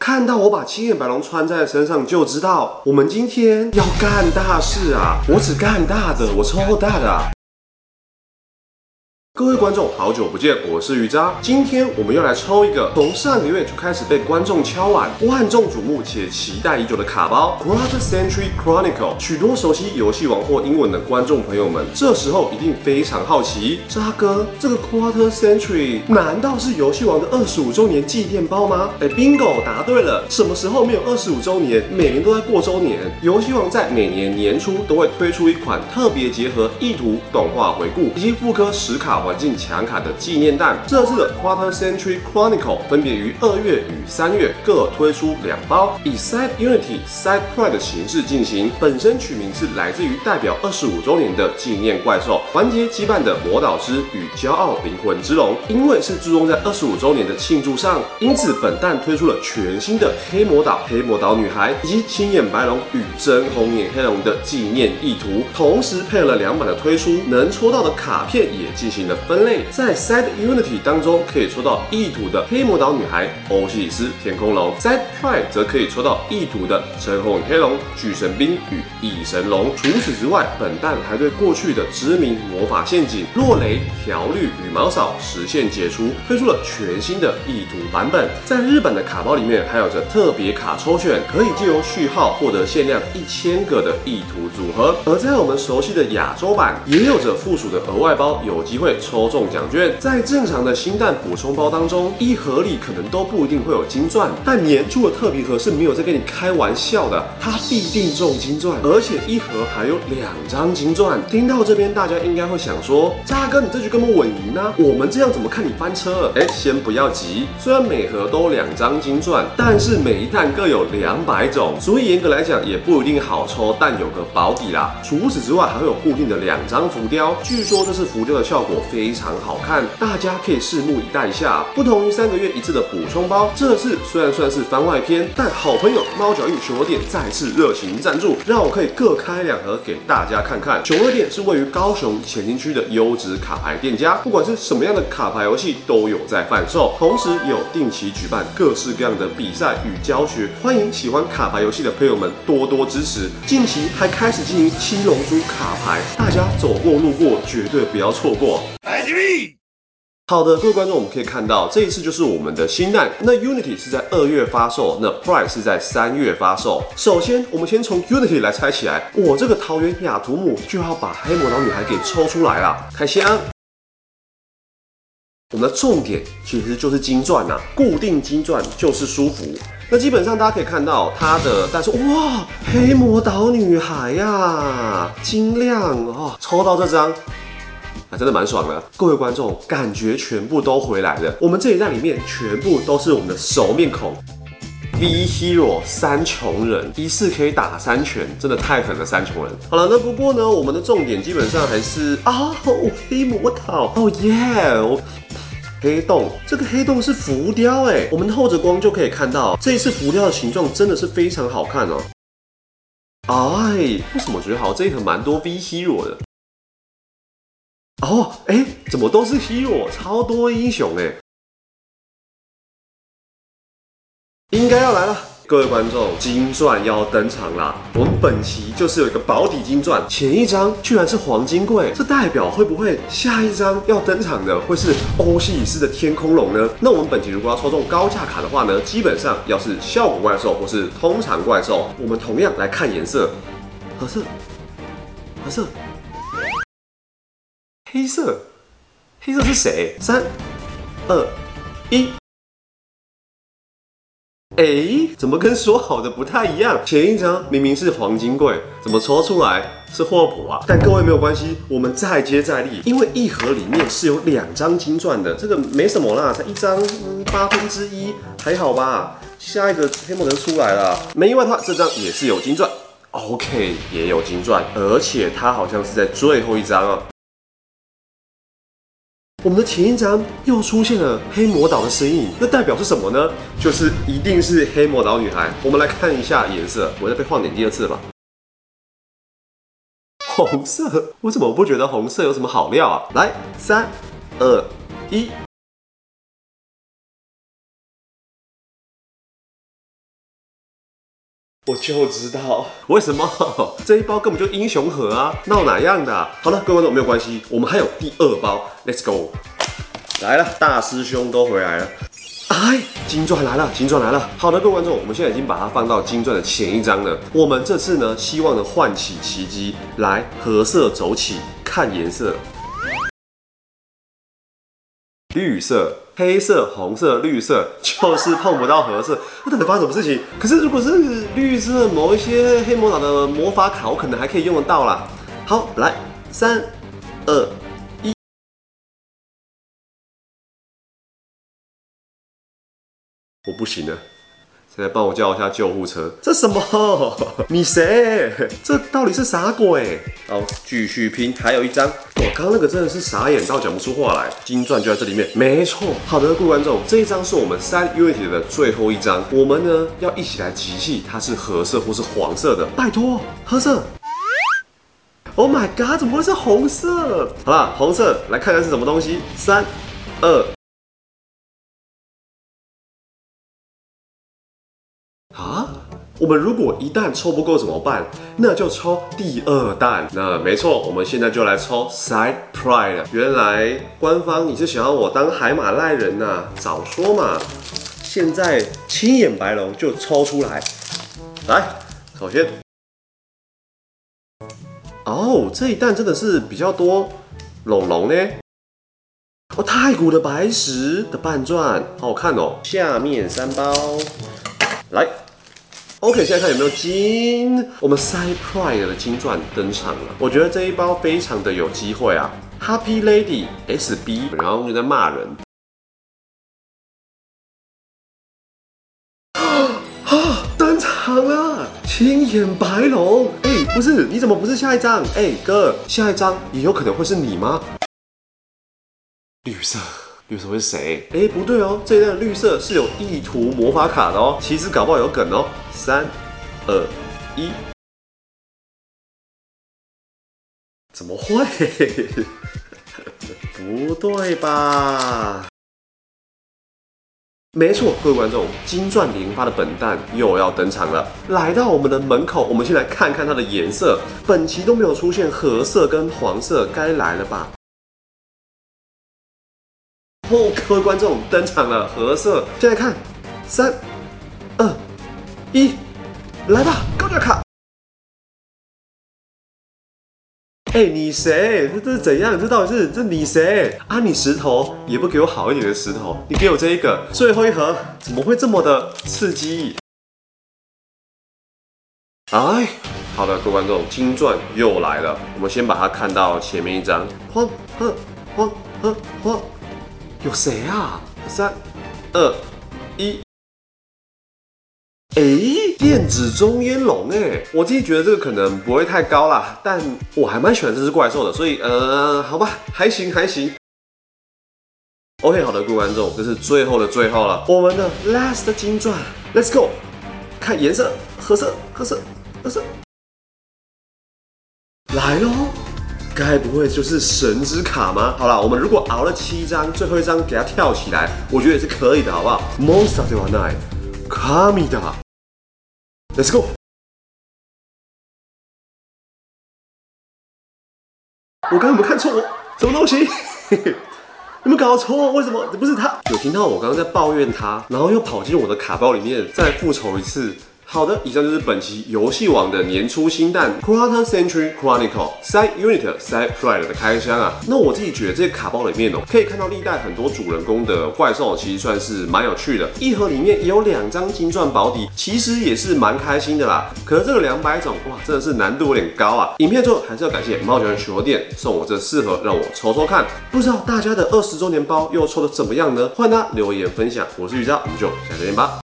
看到我把青眼白龙穿在身上，就知道我们今天要干大事啊！我只干大的，我超大的啊！各位观众，好久不见，我是鱼渣。今天我们要来抽一个从上个月就开始被观众敲碗、万众瞩目且期待已久的卡包 Quarter Century Chronicle。许多熟悉游戏王或英文的观众朋友们，这时候一定非常好奇，渣哥，这个 Quarter Century 难道是游戏王的25周年纪念包吗？Bingo， 答对了。什么时候没有25周年？每年都在过周年。游戏王在每年年初都会推出一款特别结合意图、动画回顾以及复刻实卡环境强卡的纪念弹。这次的 Quarter Century Chronicle 分别于2月与3月各推出2包，以 Side Unity、Side Pride 的形式进行。本身取名是来自于代表25周年的纪念怪兽——完结羁绊的魔导师与骄傲灵魂之龙。因为是注重在25周年的庆祝上，因此本弹推出了全新的黑魔岛、黑魔岛女孩以及青眼白龙与真红眼黑龙的纪念意图，同时配了2版的推出，能抽到的卡片也进行了分类。在 Side Unity 当中可以抽到意图的黑魔岛女孩、欧西里斯天空龙 ，Side Pride 则可以抽到意图的真红眼黑龙、巨神兵与异神龙。除此之外，本弹还对过去的知名魔法陷阱、落雷、条绿、羽毛扫实现解除，推出了全新的意图版本。在日本的卡包里面还有着特别卡抽选，可以借由序号获得限量1000个的意图组合。而在我们熟悉的亚洲版，也有着附属的额外包，有机会抽中奖券。在正常的新弹补充包当中，一盒里可能都不一定会有金钻，但年初的特别盒是没有在跟你开玩笑的，它必定中金钻，而且一盒还有2张金钻。听到这边，大家应该会想说，渣哥，你这局根本稳赢啊！我们这样怎么看你翻车？先不要急，虽然每盒都2张金钻，但是每一弹各有200种，所以严格来讲也不一定好抽，但有个保底啦。除此之外，还会有固定的2张浮雕，据说这次浮雕的效果非常好看，大家可以拭目以待一下。不同于3个月一次的补充包，这次虽然算是番外篇，但好朋友猫脚印熊肉店再次热情赞助，让我可以各开2盒给大家看看。熊肉店是位于高雄前进区的优质卡牌店家，不管是什么样的卡牌游戏都有在贩售，同时也有定期举办各式各样的比赛与教学，欢迎喜欢卡牌游戏的朋友们多多支持。近期还开始经营七龙珠卡牌，大家走过路过绝对不要错过。好的，各位观众，我们可以看到这一次就是我们的新弹。那 Unity 是在2月发售，那 Pride 是在3月发售。首先，我们先从 Unity 来猜起来。我这个桃园雅图姆就要把黑魔岛女孩给抽出来了，开箱。我们的重点其实就是金钻啊，固定金钻就是舒服。那基本上大家可以看到它的，但是哇，黑魔岛女孩呀，金亮哦，抽到这张。真的蛮爽的，各位观众，感觉全部都回来了。我们这一弹里面全部都是我们的熟面孔 ，V Hero 3穷人，一次可以打3拳，真的太狠了，3穷人。好了，那不过呢，我们的重点基本上还是黑魔岛，耶！黑洞，这个黑洞是浮雕我们透着光就可以看到，这一次浮雕的形状真的是非常好看哦。为什么我觉得好像这一盒蛮多 V Hero 的？怎么都是 hero， 超多英雄应该要来了，各位观众，金钻要登场啦！我们本期就是有一个保底金钻，前一张居然是黄金柜，这代表会不会下一张要登场的会是欧西里斯的天空龙呢？那我们本期如果要抽中高价卡的话呢，基本上要是效果怪兽或是通常怪兽，我们同样来看颜色，褐色，褐色，黑色。黑色是谁？3、2、1。怎么跟说好的不太一样？前一张明明是黄金柜，怎么抽出来是霍普啊？但各位没有关系，我们再接再厉，因为一盒里面是有2张金钻的，这个没什么啦，才1张1/8，还好吧？下一个黑魔人出来了，没意外的话，这张也是有金钻 ，OK， 也有金钻，而且它好像是在最后一张哦。我们的前一张又出现了黑魔岛的身影，那代表是什么呢？就是一定是黑魔岛女孩。我们来看一下颜色，我再被晃点第2次吧。红色，我怎么不觉得红色有什么好料啊？来，3、2、1。 我就知道为什么这一包根本就英雄盒啊，闹哪样的啊？好了，各位观众没有关系，我们还有第二包 ，Let's go！ 来了，大师兄都回来了。哎，金钻来了，金钻来了。好的，各位观众，我们现在已经把它放到金钻的前一张了。我们这次呢，希望能唤起奇迹，来合色走起，看颜色。绿色、黑色、红色、绿色，就是碰不到合色。那到底发生什么事情？可是如果是绿色某一些黑魔导的魔法卡，我可能还可以用得到啦。好，来，3、2。我不行了，现在帮我叫一下救护车。这什么？你谁？这到底是啥鬼？好，继续拼，还有一张。哇，刚刚那个真的是傻眼到讲不出话来。金钻就在这里面，没错。好的，各位观众，这一张是我们3 Unity 的最后一张。我们呢要一起来集气，它是褐色或是黄色的。拜托，褐色。Oh my god， 怎么会是红色？好啦，红色，来看看是什么东西。3、2。啊，我们如果一弹抽不够怎么办？那就抽第2弹。那没错，我们现在就来抽 Side Pride。原来官方你是想要我当海马赖人呐？早说嘛！现在青眼白龙就抽出来。来，首先，哦，这一弹真的是比较多龙龙呢。哦，太古的白石的半钻，好好看哦。下面3包，来。OK， 现在看有没有金，我们 Side Pride 的金钻登场了。我觉得这一包非常的有机会啊。Happy Lady SB， 然后就在骂人。啊，登场了，青眼白龙。哎，不是，你怎么不是下一张？哎，哥，下一张也有可能会是你吗？绿色。绿色会是谁？哎，不对哦，这一弹绿色是有意图魔法卡的哦，其实搞不好有梗哦。3、2、1，怎么会？不对吧？没错，各位观众，金钻连发的本弹又要登场了，来到我们的门口，我们先来看看它的颜色。本期都没有出现褐色跟黄色，该来了吧？哦，各位观众登场了，褐色。现在看，3、2、1，来吧，高价卡。哎，你谁？这是怎样？这到底是你谁啊？你石头也不给我好一点的石头，你给我这一个最后一盒，怎么会这么的刺激？哎，好的，各位观众，金钻又来了，我们先把它看到前面一张，晃晃晃晃晃，有谁啊？3、2、1。电子中烟龙我自己觉得这个可能不会太高啦，但我还蛮喜欢这只怪兽的，所以好吧，还行还行。OK， 好的，各位观众，这是最后的最后了，我们的 last 金钻 ，Let's go， 看颜色，褐色，褐色，褐色，来喽！该不会就是神之卡吗？好啦，我们如果熬了7张，最后一张给它跳起来，我觉得也是可以的，好不好 ？Monster ではない、神だ。Let's go！ 我刚刚有没有看错？什么东西？你们搞错？为什么？不是他？有听到我刚刚在抱怨他，然后又跑进我的卡包里面再复仇一次。好的，以上就是本期游戏王的年初新蛋 Quarter Century Chronicle Side Unit Side Pride 的开箱啊。那我自己觉得这个卡包里面可以看到历代很多主人公的怪兽，其实算是蛮有趣的。一盒里面也有2张金钻保底，其实也是蛮开心的啦。可是这个200种，哇，真的是难度有点高啊。影片最后还是要感谢猫脚球店送我这4盒，让我抽抽看。不知道大家的20周年包又抽的怎么样呢？欢迎大家留言分享。我是瑜伽，我们就下次见吧。